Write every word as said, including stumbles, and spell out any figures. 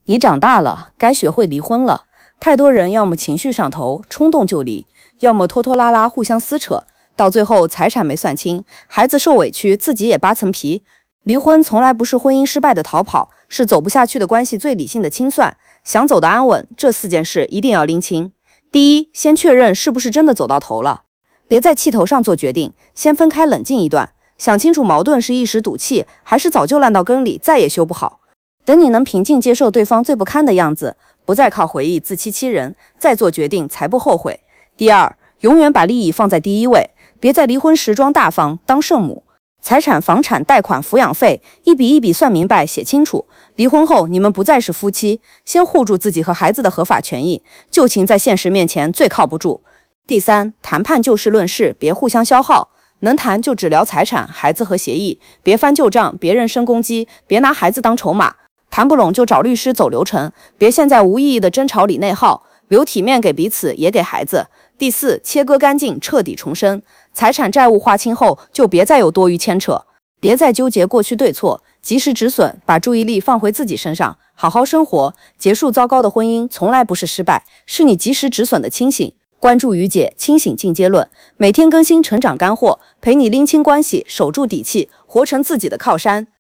你长大了，该学会离婚了。太多人要么情绪上头，冲动就离，要么拖拖拉拉，互相撕扯，到最后财产没算清，孩子受委屈，自己也扒层皮。离婚从来不是婚姻失败的逃跑，是走不下去的关系最理性的清算。想走得安稳，这四件事一定要拎清。第一，先确认是不是真的走到头了，别在气头上做决定，先分开冷静一段，想清楚矛盾是一时赌气，还是早就烂到根里，再也修不好。等你能平静接受对方最不堪的样子，不再靠回忆自欺欺人，再做决定才不后悔。第二，永远把利益放在第一位，别在离婚时装大方当圣母。财产、房产、贷款、抚养费，一笔一笔算明白写清楚。离婚后你们不再是夫妻，先护住自己和孩子的合法权益，旧情在现实面前最靠不住。第三，谈判就事论事，别互相消耗，能谈就只聊财产、孩子和协议，别翻旧账，别人身攻击，别拿孩子当筹码。谈不拢就找律师走流程，别陷在无意义的争吵里内耗，留体面给彼此也给孩子。第四，切割干净，彻底重生。财产债务划清后，就别再有多余牵扯，别再纠结过去对错，及时止损，把注意力放回自己身上，好好生活。结束糟糕的婚姻从来不是失败，是你及时止损的清醒。关注于姐，清醒进阶论，每天更新成长干货，陪你拎清关系，守住底气，活成自己的靠山。